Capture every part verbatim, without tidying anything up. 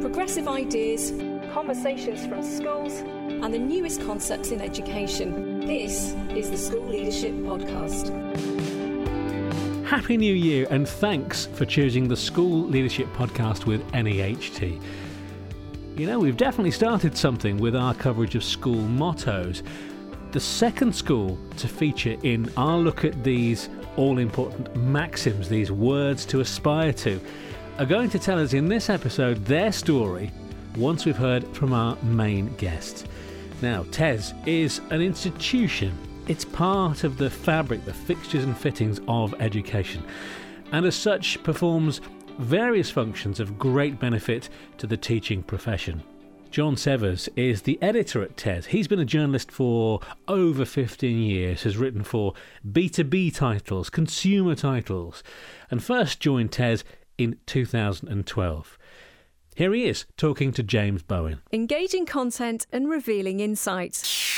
progressive ideas, conversations from schools, and the newest concepts in education. This is the School Leadership Podcast. Happy New Year and thanks for choosing the School Leadership Podcast with N E H T. You know, we've definitely started something with our coverage of school mottos. The second school to feature in our look at these all-important maxims, these words to aspire to, are going to tell us in this episode their story once we've heard from our main guest. Now, T E S is an institution. It's part of the fabric, the fixtures and fittings of education, and as such performs various functions of great benefit to the teaching profession. John Severs is the editor at T E S. He's been a journalist for over fifteen years, has written for B two B titles, consumer titles, and first joined T E S in two thousand twelve. Here he is, talking to James Bowen. Engaging content and revealing insights.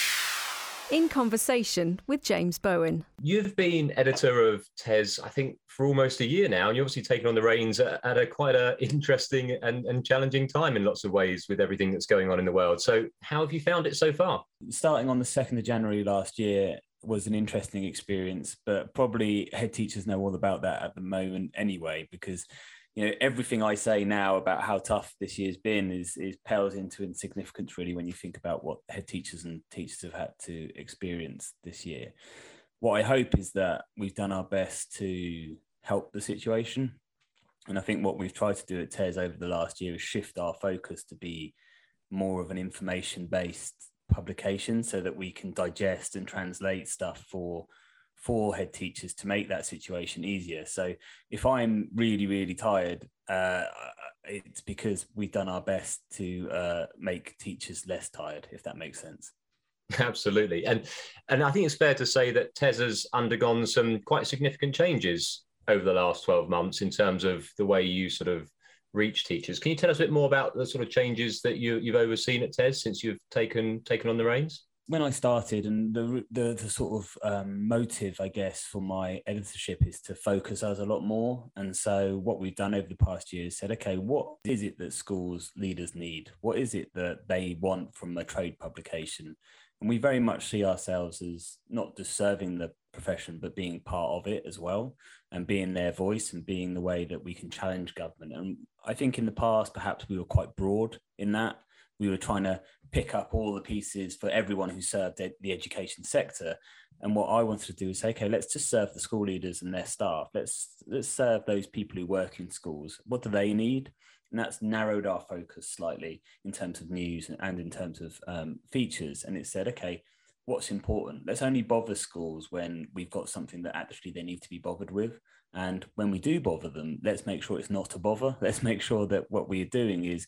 In conversation with James Bowen. You've been editor of T E S, I think, for almost a year now, and you've obviously taken on the reins at, at a quite a interesting and, and challenging time in lots of ways with everything that's going on in the world. So how have you found it so far? Starting on the second of January last year was an interesting experience, but probably head teachers know all about that at the moment anyway, because you know, everything I say now about how tough this year's been is, is pales into insignificance, really, when you think about what head teachers and teachers have had to experience this year. What I hope is that we've done our best to help the situation. And I think what we've tried to do at T E S over the last year is shift our focus to be more of an information-based publication so that we can digest and translate stuff for for head teachers to make that situation easier. So if I'm really, really tired, uh, it's because we've done our best to uh, make teachers less tired, if that makes sense. Absolutely. And and I think it's fair to say that T E S has undergone some quite significant changes over the last twelve months in terms of the way you sort of reach teachers. Can you tell us a bit more about the sort of changes that you, you've overseen at T E S since you've taken taken on the reins? When I started, and the, the the sort of um, motive, I guess, for my editorship is to focus us a lot more. And so what we've done over the past year is said, okay, what is it that schools leaders need? What is it that they want from a trade publication? And we very much see ourselves as not just serving the profession, but being part of it as well, and being their voice and being the way that we can challenge government. And I think in the past, perhaps we were quite broad in that. We were trying to pick up all the pieces for everyone who served the education sector. And what I wanted to do is say, okay, let's just serve the school leaders and their staff. Let's let's serve those people who work in schools. What do they need? And that's narrowed our focus slightly in terms of news and in terms of um, features. And it said, okay, what's important? Let's only bother schools when we've got something that actually they need to be bothered with. And when we do bother them, let's make sure it's not a bother. Let's make sure that what we're doing is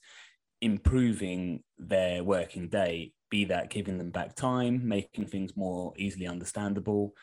improving their working day, be that giving them back time, making things more easily understandable,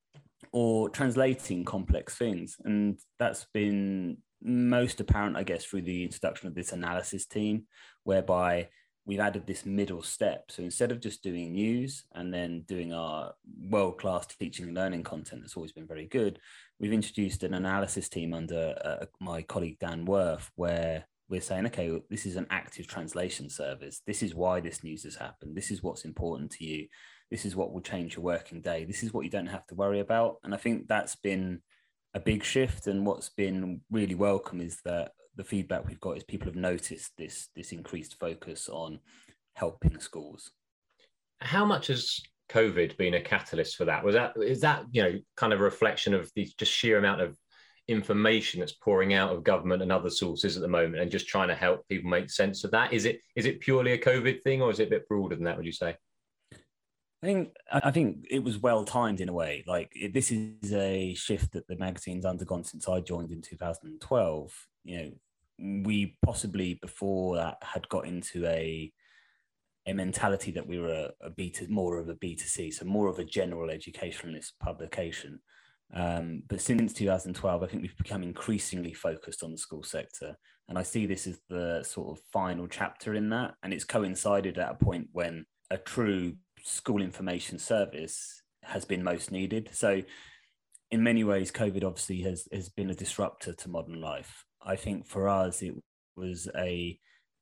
or translating complex things. And that's been most apparent, I guess, through the introduction of this analysis team, whereby we've added this middle step. So instead of just doing news and then doing our world-class teaching and learning content that's always been very good, we've introduced an analysis team under uh, my colleague Dan Worth, where we're saying, okay, this is an active translation service. This is why this news has happened. This is what's important to you. This is what will change your working day. This is what you don't have to worry about. And I think that's been a big shift. And what's been really welcome is that the feedback we've got is people have noticed this, this increased focus on helping schools. How much has COVID been a catalyst for that? Was that, is that, you know, kind of a reflection of the just sheer amount of information that's pouring out of government and other sources at the moment and just trying to help people make sense of that? Is it is it purely a COVID thing, or is it a bit broader than that, would you say? I think I think it was well timed in a way. Like it, this is a shift that the magazine's undergone since I joined in two thousand twelve. You know, we possibly before that had got into a a mentality that we were a, a B to more of a B two C, so more of a general educationalist publication. Um, but since two thousand twelve, I think we've become increasingly focused on the school sector. And I see this as the sort of final chapter in that. And it's coincided at a point when a true school information service has been most needed. So in many ways, COVID obviously has, has been a disruptor to modern life. I think for us, it was a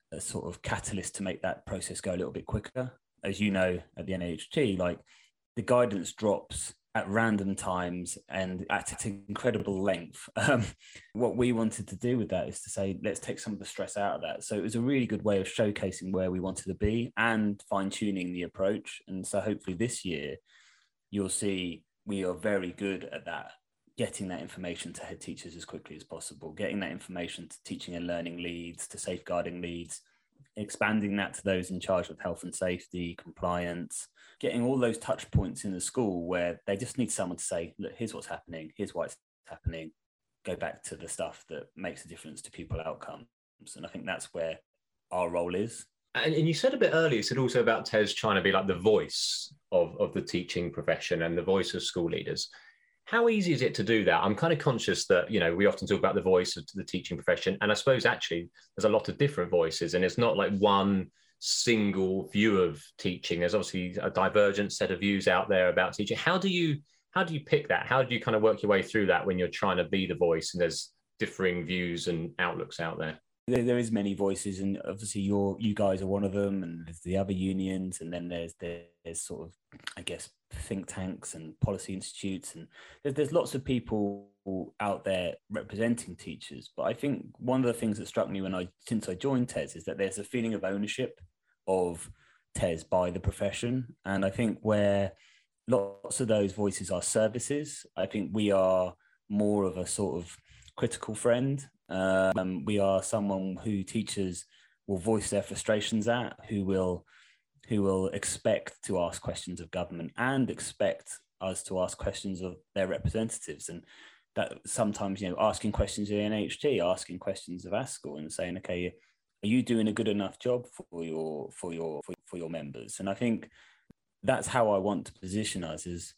a sort of catalyst to make that process go a little bit quicker. As you know, at the N A H T, like the guidance drops at random times and at incredible length. Um, what we wanted to do with that is to say, let's take some of the stress out of that. So it was a really good way of showcasing where we wanted to be and fine-tuning the approach. And so hopefully this year, you'll see we are very good at that, getting that information to head teachers as quickly as possible, getting that information to teaching and learning leads, to safeguarding leads, expanding that to those in charge of health and safety, compliance, getting all those touch points in the school where they just need someone to say, look, here's what's happening, here's why it's happening, go back to the stuff that makes a difference to pupil outcomes. And I think that's where our role is. And, and you said a bit earlier, you said also about TES trying to be like the voice of, of the teaching profession and the voice of school leaders. How easy is it to do that? I'm kind of conscious that, you know, we often talk about the voice of the teaching profession. And I suppose actually there's a lot of different voices and it's not like one single view of teaching. There's obviously a divergent set of views out there about teaching. How do you, how do you pick that? How do you kind of work your way through that when you're trying to be the voice and there's differing views and outlooks out there? There, there is many voices, and obviously you're, you guys are one of them, and there's the other unions, and then there's there's sort of, I guess, think tanks and policy institutes, and there's, there's lots of people out there representing teachers. But I think one of the things that struck me when I since I joined TES is that there's a feeling of ownership of TES by the profession, and I think where lots of those voices are services, I think we are more of a sort of critical friend. Um, we are someone who teachers will voice their frustrations at, who will who will expect to ask questions of government and expect us to ask questions of their representatives. And that sometimes, you know, asking questions of the N H T, asking questions of ASCL and saying, okay, are you doing a good enough job for your for your for, for your members? And I think that's how I want to position us, is,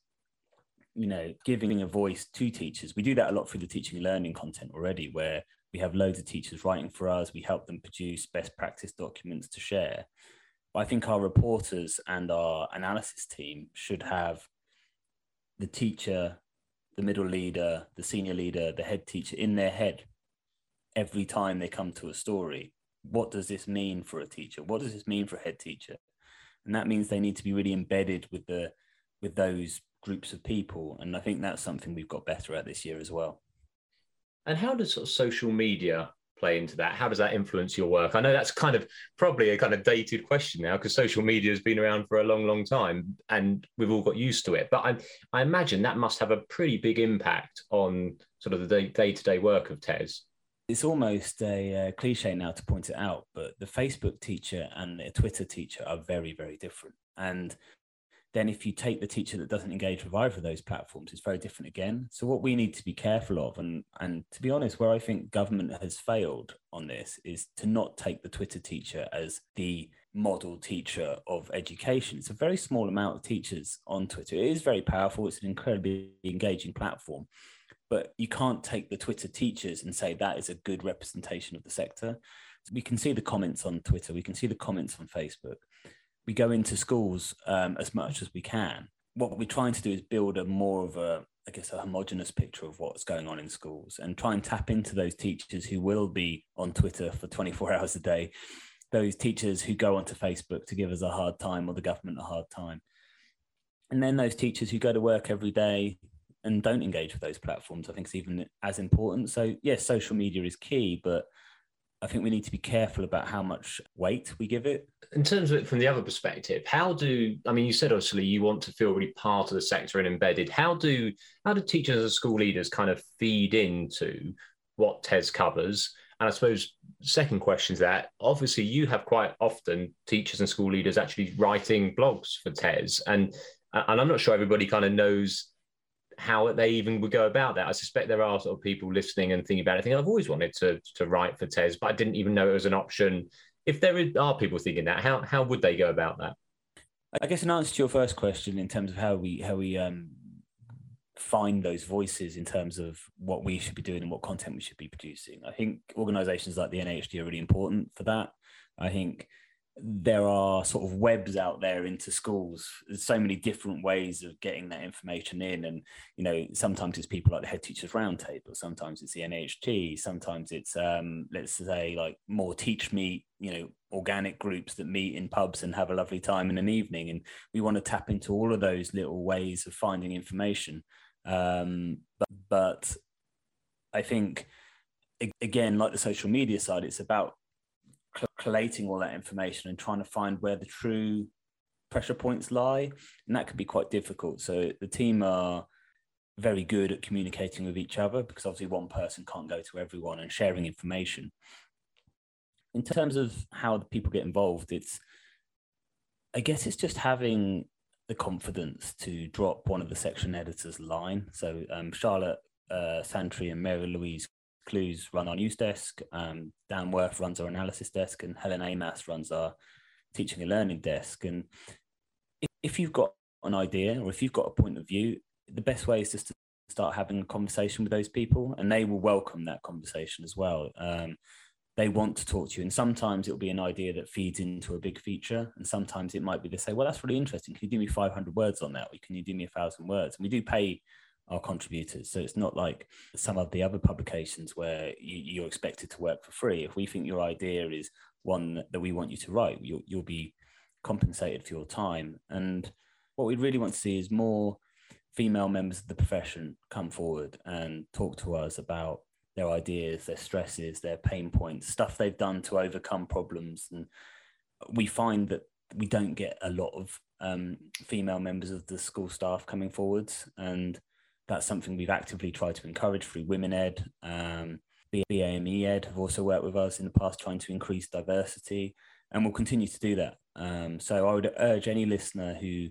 you know, giving a voice to teachers. We do that a lot through the teaching and learning content already, where we have loads of teachers writing for us. We help them produce best practice documents to share. But I think our reporters and our analysis team should have the teacher, the middle leader, the senior leader, the head teacher in their head every time they come to a story. What does this mean for a teacher? What does this mean for a head teacher? And that means they need to be really embedded with the with those groups of people. And I think that's something we've got better at this year as well. And how does sort of social media play into that? How does that influence your work? I know that's kind of probably a kind of dated question now, because social media has been around for a long, long time and we've all got used to it. But I, I imagine that must have a pretty big impact on sort of the day-to-day work of TES. It's almost a uh, cliche now to point it out, but the Facebook teacher and the Twitter teacher are very, very different. And then if you take the teacher that doesn't engage with either of those platforms, it's very different again. So what we need to be careful of, and, and to be honest, where I think government has failed on this, is to not take the Twitter teacher as the model teacher of education. It's a very small amount of teachers on Twitter. It is very powerful. It's an incredibly engaging platform. But you can't take the Twitter teachers and say that is a good representation of the sector. So we can see the comments on Twitter. We can see the comments on Facebook. We go into schools um, as much as we can. What we're trying to do is build a more of a, I guess, a homogenous picture of what's going on in schools, and try and tap into those teachers who will be on Twitter for twenty-four hours a day, those teachers who go onto Facebook to give us a hard time or the government a hard time. And then those teachers who go to work every day and don't engage with those platforms, I think is even as important. So yes, social media is key, but I think we need to be careful about how much weight we give it. In terms of it from the other perspective, how do, I mean, you said obviously you want to feel really part of the sector and embedded. How do, how do teachers and school leaders kind of feed into what TES covers? And I suppose second question is that obviously you have quite often teachers and school leaders actually writing blogs for TES. And, and I'm not sure everybody kind of knows how they even would go about that. I suspect there are sort of people listening and thinking about it, thinking, I've always wanted to, to write for TES, but I didn't even know it was an option. If there are people thinking that, how how would they go about that? I guess in answer to your first question, in terms of how we how we um, find those voices in terms of what we should be doing and what content we should be producing, I think organisations like the N A H T are really important for that. I think there are sort of webs out there into schools. There's so many different ways of getting that information in. And, you know, sometimes it's people like the Head Teachers Roundtable, sometimes it's the N A H T, sometimes it's, um, let's say, like more Teach Me, you know, organic groups that meet in pubs and have a lovely time in an evening. And we want to tap into all of those little ways of finding information. Um, but, but I think, again, like the social media side, it's about collating all that information and trying to find where the true pressure points lie. And that can be quite difficult. So the team are very good at communicating with each other, because obviously one person can't go to everyone, and sharing information. In terms of how the people get involved, it's, I guess it's just having the confidence to drop one of the section editors' line. So um, Charlotte uh, Santry and Mary Louise Clues run our news desk, um, Dan Worth runs our analysis desk, and Helen Amas runs our teaching and learning desk. And if, if you've got an idea, or if you've got a point of view, the best way is just to start having a conversation with those people, and they will welcome that conversation as well. Um, They want to talk to you. And sometimes it'll be an idea that feeds into a big feature. And sometimes it might be to say, well, that's really interesting. Can you do me five hundred words on that? Or can you do me a thousand words? And we do pay our contributors. So it's not like some of the other publications where you, you're expected to work for free. If we think your idea is one that, that we want you to write, you'll, you'll be compensated for your time. And what we really want to see is more female members of the profession come forward and talk to us about their ideas, their stresses, their pain points, stuff they've done to overcome problems. And we find that we don't get a lot of um, female members of the school staff coming forwards. And that's something we've actively tried to encourage through Women Ed. Um, B A M E Ed have also worked with us in the past, trying to increase diversity, and we'll continue to do that. Um, so I would urge any listener who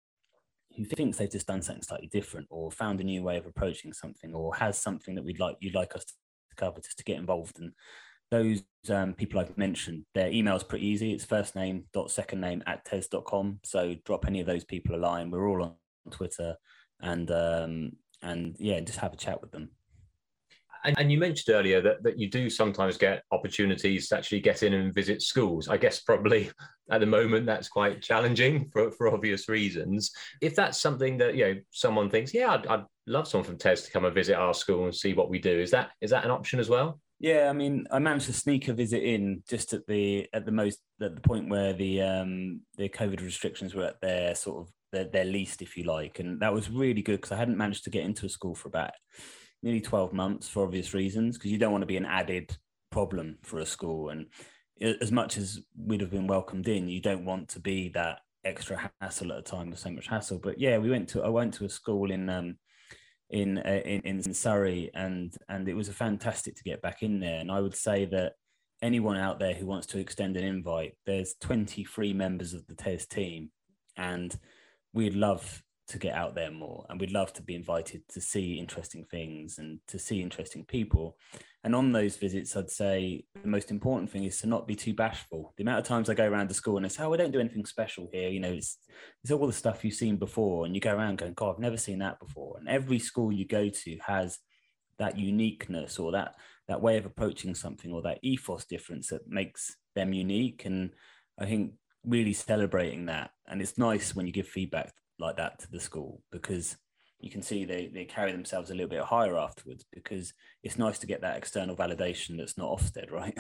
who thinks they've just done something slightly different, or found a new way of approaching something, or has something that we'd like you'd like us to cover, just to get involved. And those um, people I've mentioned, their email is pretty easy. It's first name dot second name at tes dot com. So drop any of those people a line. We're all on Twitter, and um, and yeah, just have a chat with them. And, and you mentioned earlier that, that you do sometimes get opportunities to actually get in and visit schools. I guess probably at the moment that's quite challenging for, for obvious reasons. If that's something that, you know, someone thinks, yeah, I'd, I'd love someone from Tes to come and visit our school and see what we do. Is that is that an option as well? Yeah, I mean, I managed to sneak a visit in just at the at the most at the point where the um, the COVID restrictions were at their sort of their, their least, if you like, and that was really good because I hadn't managed to get into a school for about nearly twelve months for obvious reasons, because you don't want to be an added problem for a school. And as much as we'd have been welcomed in, you don't want to be that extra hassle at a time with so much hassle. But yeah, we went to I went to a school in um in uh, in, in Surrey, and and it was a fantastic to get back in there. And I would say that anyone out there who wants to extend an invite, there's twenty-three members of the Tes team, and we'd love to get out there more, and we'd love to be invited to see interesting things and to see interesting people. And on those visits, I'd say the most important thing is to not be too bashful. The amount of times I go around the school and they say, oh, we don't do anything special here, you know, it's it's all the stuff you've seen before, and you go around going, God, I've never seen that before. And every school you go to has that uniqueness, or that that way of approaching something, or that ethos difference that makes them unique. And I think really celebrating that, and it's nice when you give feedback like that to the school, because you can see they, they carry themselves a little bit higher afterwards, because it's nice to get that external validation that's not Ofsted, right?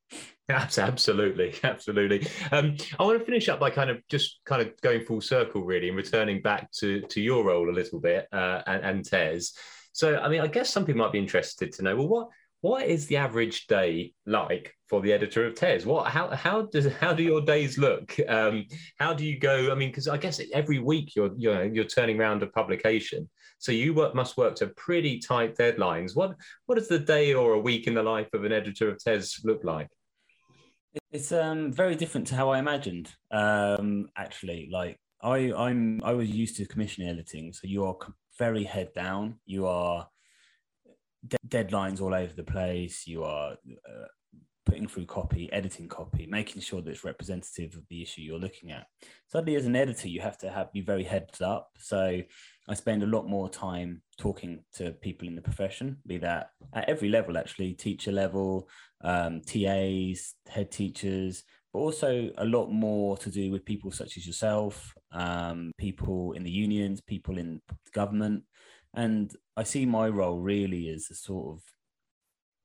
Absolutely, absolutely. Um, I want to finish up by kind of just kind of going full circle, really, and returning back to, to your role a little bit uh, and, and Tes. So, I mean, I guess some people might be interested to know, well, what what is the average day like for the editor of Tes? What, how, how does, how do your days look? Um, how do you go? I mean, because I guess every week you're, you're, you're turning around a publication. So you work, must work to pretty tight deadlines. What, what does the day or a week in the life of an editor of Tes look like? It's um, very different to how I imagined, um, actually. Like I, I'm, I was used to commission editing. So you are very head down. You are de- deadlines all over the place. You are uh, putting through copy, editing copy, making sure that it's representative of the issue you're looking at. Suddenly, as an editor, you have to have be very heads up. So I spend a lot more time talking to people in the profession, be that at every level, actually, teacher level, um, T As, head teachers, but also a lot more to do with people such as yourself, um, people in the unions, people in government. And I see my role really as a sort of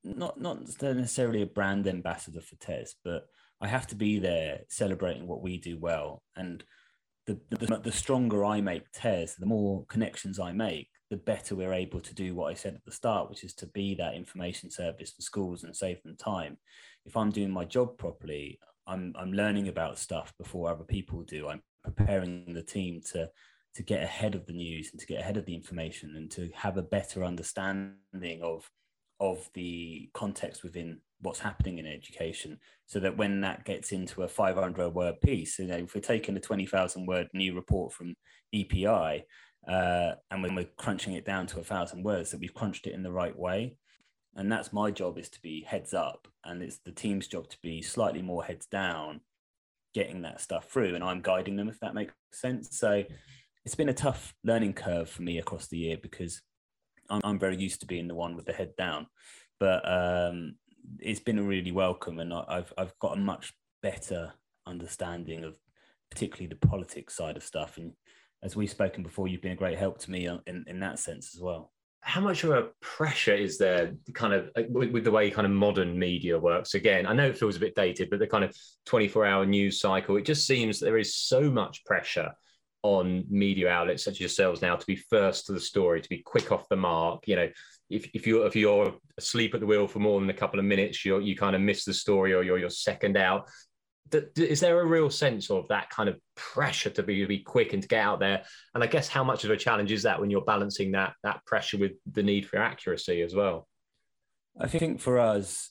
not not necessarily a brand ambassador for TES, but I have to be there celebrating what we do well. And the the, the stronger I make TES, the more connections I make, the better we're able to do what I said at the start, which is to be that information service for schools and save them time. If I'm doing my job properly, I'm I'm learning about stuff before other people do. I'm preparing the team to to get ahead of the news and to get ahead of the information and to have a better understanding of of the context within what's happening in education, so that when that gets into a five hundred word piece, you know, if we're taking a twenty thousand word new report from E P I uh, and when we're crunching it down to a thousand words, that we've crunched it in the right way. And that's my job, is to be heads up, and it's the team's job to be slightly more heads down, getting that stuff through, and I'm guiding them, if that makes sense. So it's been a tough learning curve for me across the year, because I'm, I'm very used to being the one with the head down, but um, it's been really welcome, and I've I've got a much better understanding of particularly the politics side of stuff. And as we've spoken before, you've been a great help to me in, in that sense as well. How much of a pressure is there kind of with, with the way kind of modern media works? Again, I know it feels a bit dated, but the kind of twenty-four hour news cycle, it just seems there is so much pressure on media outlets such as yourselves now to be first to the story, to be quick off the mark. You know, if, if you're if you're asleep at the wheel for more than a couple of minutes, you you kind of miss the story, or you're you're second out. Is there a real sense of that kind of pressure to be to be quick and to get out there? And I guess how much of a challenge is that when you're balancing that that pressure with the need for accuracy as well? I think for us,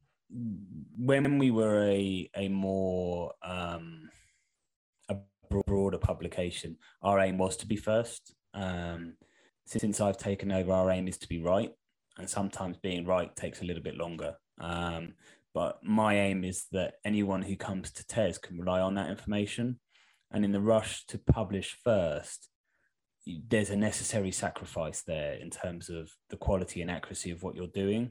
when we were a a more um, a broader publication, our aim was to be first. Um, since I've taken over, our aim is to be right, and sometimes being right takes a little bit longer. Um, But my aim is that anyone who comes to TES can rely on that information. And in the rush to publish first, there's a necessary sacrifice there in terms of the quality and accuracy of what you're doing.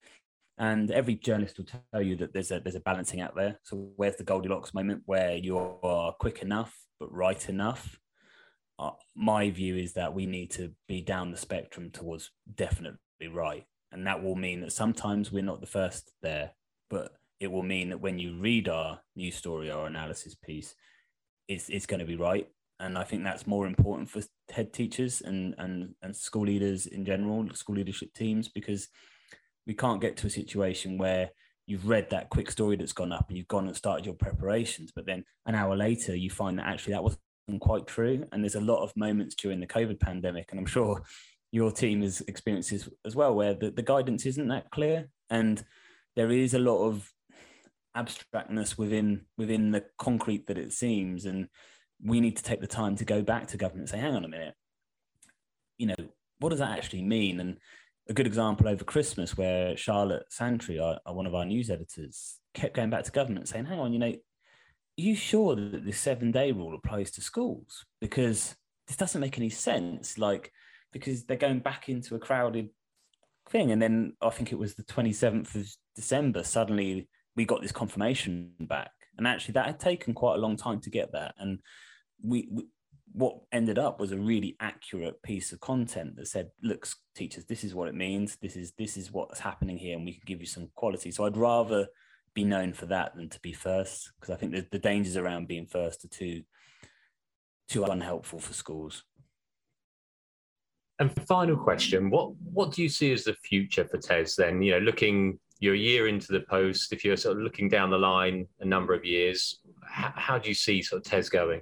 And every journalist will tell you that there's a there's a balancing out there. So where's the Goldilocks moment where you are quick enough but right enough? Uh, my view is that we need to be down the spectrum towards definitely right. And that will mean that sometimes we're not the first there, but it will mean that when you read our news story or analysis piece, it's, it's going to be right. And I think that's more important for head teachers and, and, and school leaders in general, school leadership teams, because we can't get to a situation where you've read that quick story that's gone up and you've gone and started your preparations, but then an hour later you find that actually that wasn't quite true. And there's a lot of moments during the COVID pandemic, and I'm sure your team has experienced this as well, where the, the guidance isn't that clear. And there is a lot of abstractness within within the concrete that it seems, and we need to take the time to go back to government and say, hang on a minute, you know, what does that actually mean? And a good example over Christmas, where Charlotte Santry, our, our, one of our news editors, kept going back to government saying, hang on, you know, are you sure that this seven-day rule applies to schools? Because this doesn't make any sense, like, because they're going back into a crowded thing. And then I think it was the twenty-seventh of December, suddenly we got this confirmation back. And actually that had taken quite a long time to get that. And we, we what ended up was a really accurate piece of content that said, look, teachers, this is what it means. This is, this is what's happening here, and we can give you some quality. So I'd rather be known for that than to be first, because I think the, the dangers around being first are too, too unhelpful for schools. And final question, what what do you see as the future for TES then? You know, looking, you're a year into the post, if you're sort of looking down the line a number of years, how, how do you see sort of TES going?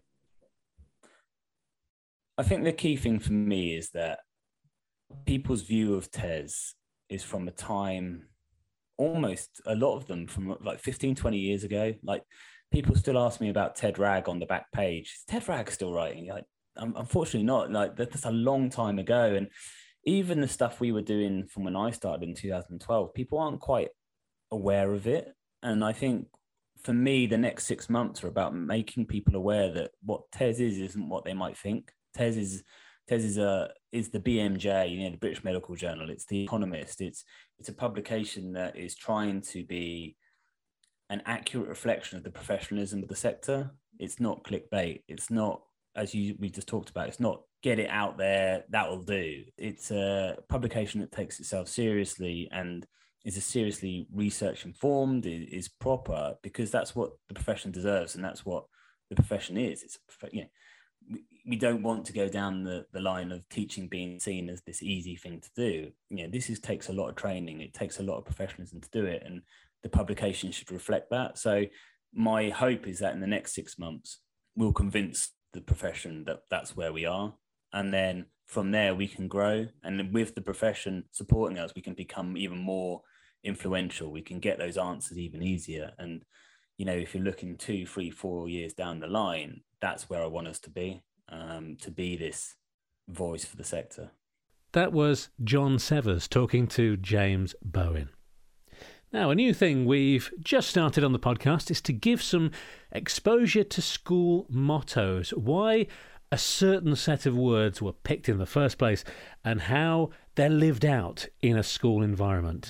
I think the key thing for me is that people's view of TES is from a time, almost a lot of them from like fifteen, twenty years ago. Like, people still ask me about Ted Ragg on the back page. Is Ted Ragg still writing? Like, unfortunately not. Like, that's a long time ago. And even the stuff we were doing from when I started in two thousand twelve, people aren't quite aware of it. And I think for me, the next six months are about making people aware that what TES is isn't what they might think. TES is TES is a is the B M J, you know, the British Medical Journal. It's the Economist. It's it's a publication that is trying to be an accurate reflection of the professionalism of the sector. It's not clickbait. It's not, as you we just talked about, it's not get it out there, that'll do. It's a publication that takes itself seriously and is a seriously research informed, is proper, because that's what the profession deserves, and that's what the profession is. It's a, you know, we, we don't want to go down the, the line of teaching being seen as this easy thing to do. You know, this is takes a lot of training. It takes a lot of professionalism to do it, and the publication should reflect that. So my hope is that in the next six months, we'll convince the profession that that's where we are. And then from there, we can grow. And with the profession supporting us, we can become even more influential. We can get those answers even easier. And, you know, if you're looking two, three, four years down the line, that's where I want us to be, um, to be this voice for the sector. That was John Severs talking to James Bowen. Now, a new thing we've just started on the podcast is to give some exposure to school mottos, why a certain set of words were picked in the first place, and how they're lived out in a school environment.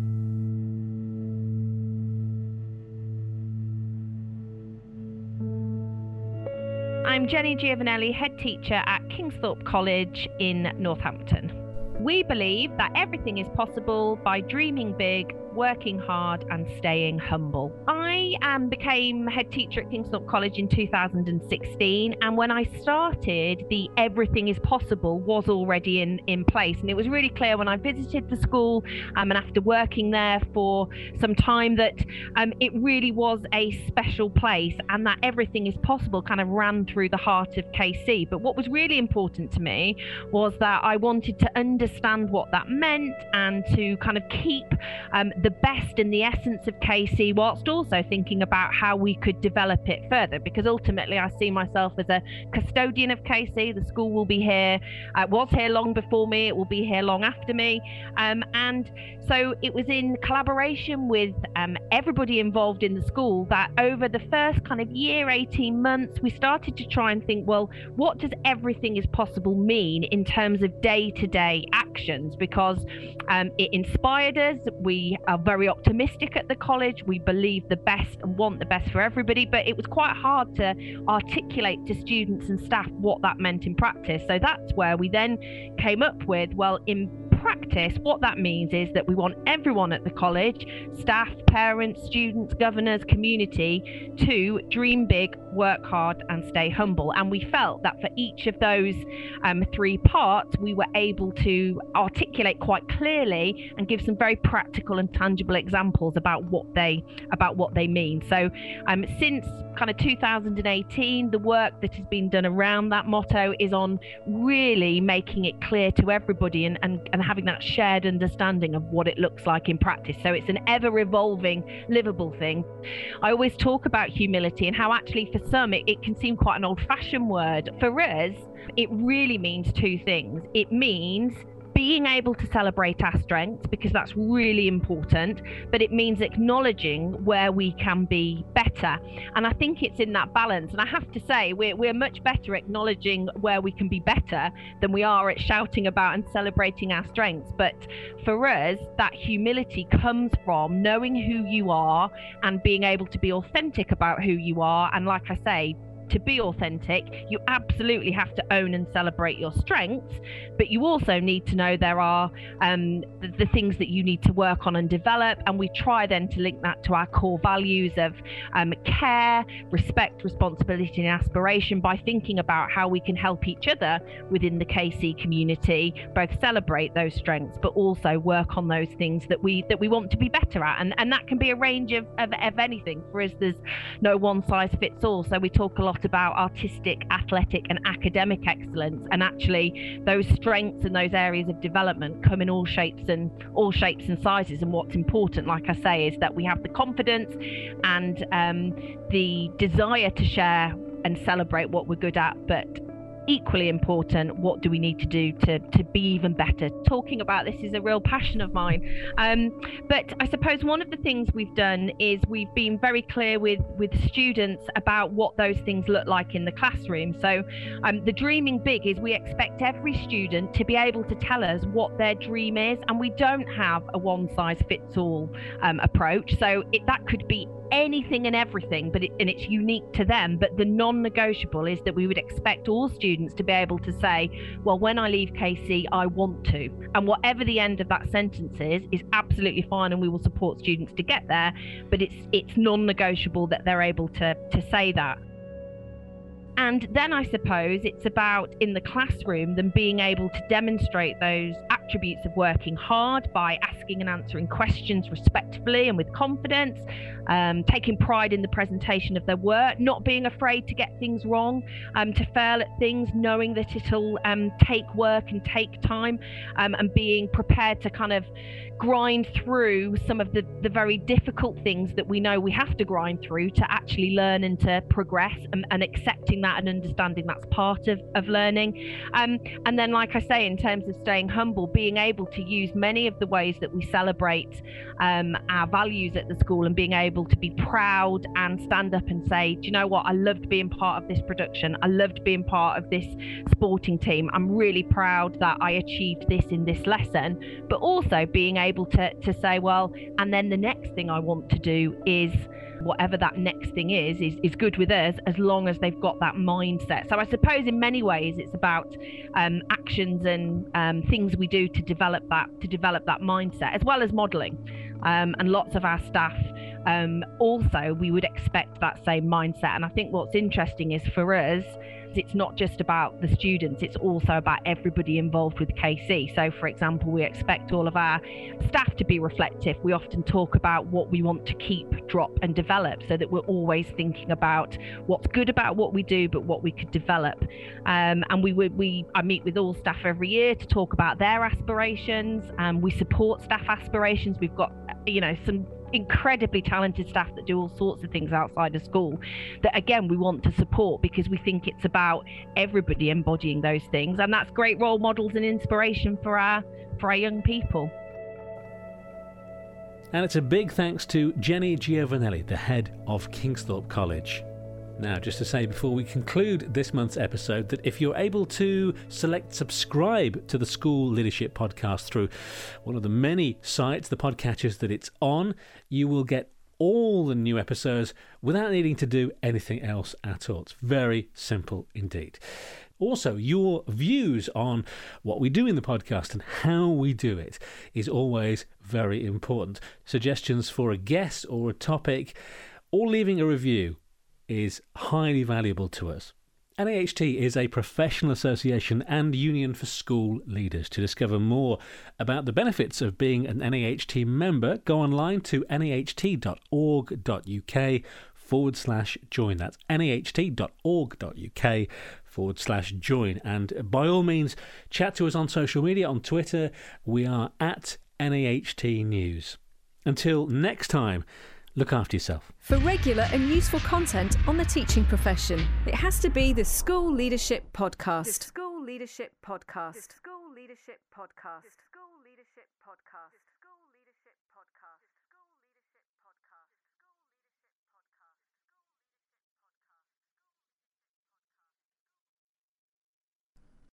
I'm Jenny Giovanelli, head teacher at Kingsthorpe College in Northampton. We believe that everything is possible by dreaming big, working hard and staying humble. I um, became head teacher at Kingsthorpe College in two thousand sixteen, and when I started, the everything is possible was already in, in place. And it was really clear when I visited the school um, and after working there for some time that um, it really was a special place, and that everything is possible kind of ran through the heart of K C. But what was really important to me was that I wanted to understand what that meant and to kind of keep um, the best and the essence of K C, whilst also thinking about how we could develop it further, because ultimately I see myself as a custodian of K C. The school will be here, uh, was here long before me, it will be here long after me, um, and so it was in collaboration with um, everybody involved in the school that over the first kind of year, eighteen months, we started to try and think, well, what does everything is possible mean in terms of day-to-day actions? Because um, it inspired us. We are very optimistic at the college. We believe the best and want the best for everybody, but it was quite hard to articulate to students and staff what that meant in practice. So that's where we then came up with, well, in practice, what that means is that we want everyone at the college, staff, parents, students, governors, community, to dream big, work hard and stay humble. And we felt that for each of those um, three parts, we were able to articulate quite clearly and give some very practical and tangible examples about what they about what they mean. So um, since kind of two thousand eighteen, the work that has been done around that motto is on really making it clear to everybody and, and, and having that shared understanding of what it looks like in practice. So it's an ever-evolving, livable thing. I always talk about humility and how actually for some it, it can seem quite an old-fashioned word. For us, it really means two things. It means being able to celebrate our strengths, because that's really important, but it means acknowledging where we can be better. And I think it's in that balance. And I have to say, we're, we're much better acknowledging where we can be better than we are at shouting about and celebrating our strengths. But for us, that humility comes from knowing who you are and being able to be authentic about who you are. And like I say, to be authentic, you absolutely have to own and celebrate your strengths, but you also need to know there are um, the, the things that you need to work on and develop. And we try then to link that to our core values of um, care, respect, responsibility and aspiration by thinking about how we can help each other within the K C community, both celebrate those strengths, but also work on those things that we that we want to be better at. And, and that can be a range of, of, of anything. For us, there's no one size fits all. So we talk a lot about artistic, athletic and academic excellence, and actually those strengths and those areas of development come in all shapes and all shapes and sizes. And what's important, like I say, is that we have the confidence and um, the desire to share and celebrate what we're good at, but equally important, what do we need to do to to be even better? Talking about this is a real passion of mine. Um, but I suppose one of the things we've done is we've been very clear with, with students about what those things look like in the classroom. So um, the dreaming big is we expect every student to be able to tell us what their dream is, and we don't have a one size fits all um, approach. So it, that could be anything and everything, but it, and it's unique to them. But the non-negotiable is that we would expect all students to be able to say, well, when I leave K C, I want to. And whatever the end of that sentence is, is absolutely fine, and we will support students to get there. But it's it's non-negotiable that they're able to to say that. And then I suppose it's about, in the classroom, them being able to demonstrate those attributes of working hard by asking and answering questions respectfully and with confidence, um, taking pride in the presentation of their work, not being afraid to get things wrong, um, to fail at things, knowing that it'll um, take work and take time, um, and being prepared to kind of grind through some of the, the very difficult things that we know we have to grind through to actually learn and to progress, and, and accepting that and understanding that's part of, of learning. Um, and then, like I say, in terms of staying humble, being able to use many of the ways that we celebrate um, our values at the school, and being able to be proud and stand up and say, do you know what, I loved being part of this production. I loved being part of this sporting team. I'm really proud that I achieved this in this lesson. But also being able to, to say, well, and then the next thing I want to do is whatever that next thing is, is, is good with us, as long as they've got that mindset. So I suppose in many ways it's about um, actions and um, things we do to develop that, to develop that mindset, as well as modelling. Um, and lots of our staff um, also, we would expect that same mindset. And I think what's interesting is, for us, it's not just about the students, it's also about everybody involved with K C. So, for example, we expect all of our staff to be reflective. We often talk about what we want to keep, drop and develop, so that we're always thinking about what's good about what we do, but what we could develop. Um, and we would we I meet with all staff every year to talk about their aspirations. Um, we support staff aspirations. We've got, you know, some incredibly talented staff that do all sorts of things outside of school that, again, we want to support, because we think it's about everybody embodying those things, and that's great role models and inspiration for our for our young people. And it's a big thanks to Jenny Giovanelli, the head of Kingsthorpe College. Now, just to say before we conclude this month's episode, that if you're able to select subscribe to the School Leadership Podcast through one of the many sites, the podcatchers that it's on, you will get all the new episodes without needing to do anything else at all. It's very simple indeed. Also, your views on what we do in the podcast and how we do it is always very important. Suggestions for a guest or a topic, or leaving a review, is highly valuable to us. N A H T is a professional association and union for school leaders. To discover more about the benefits of being an N A H T member, go online to naht.org.uk forward slash join. That's naht.org.uk forward slash join. And by all means, chat to us on social media. On Twitter, we are at N A H T News. Until next time, look after yourself. For regular and useful content on the teaching profession, it has to be the School Leadership Podcast. The School Leadership Podcast. The School Leadership Podcast. The School Leadership Podcast.